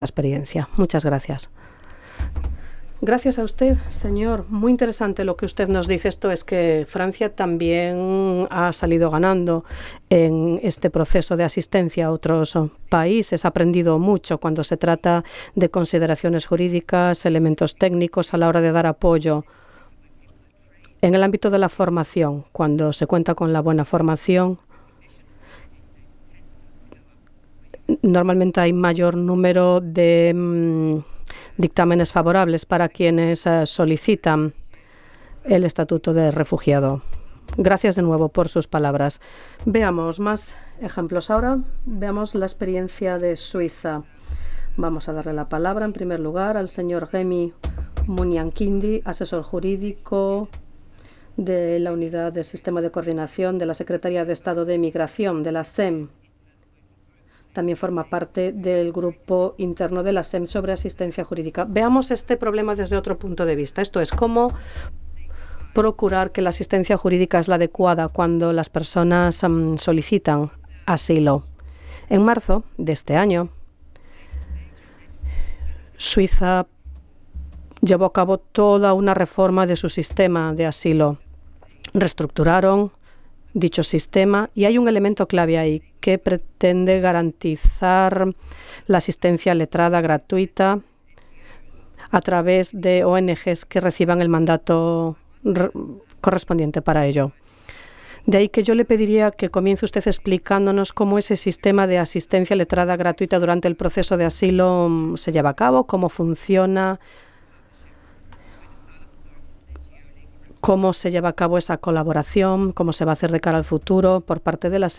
experiencia. Muchas gracias. Gracias a usted, señor. Muy interesante lo que usted nos dice. Esto es que Francia también ha salido ganando en este proceso de asistencia a otros países. Ha aprendido mucho cuando se trata de consideraciones jurídicas, elementos técnicos a la hora de dar apoyo. En el ámbito de la formación, cuando se cuenta con la buena formación, normalmente hay mayor número de dictámenes favorables para quienes solicitan el estatuto de refugiado. Gracias de nuevo por sus palabras. Veamos más ejemplos ahora. Veamos la experiencia de Suiza. Vamos a darle la palabra en primer lugar al señor Remy Muniankindi, asesor jurídico de la Unidad del Sistema de Coordinación de la Secretaría de Estado de Migración, de la SEM. También forma parte del grupo interno de la SEM sobre asistencia jurídica. Veamos este problema desde otro punto de vista. Esto es cómo procurar que la asistencia jurídica es la adecuada cuando las personas solicitan asilo. En marzo de este año, Suiza llevó a cabo toda una reforma de su sistema de asilo. Reestructuraron dicho sistema y hay un elemento clave ahí que pretende garantizar la asistencia letrada gratuita a través de ONGs que reciban el mandato correspondiente para ello. De ahí que yo le pediría que comience usted explicándonos cómo ese sistema de asistencia letrada gratuita durante el proceso de asilo se lleva a cabo, cómo funciona, cómo se lleva a cabo esa colaboración, cómo se va a hacer de cara al futuro por parte de las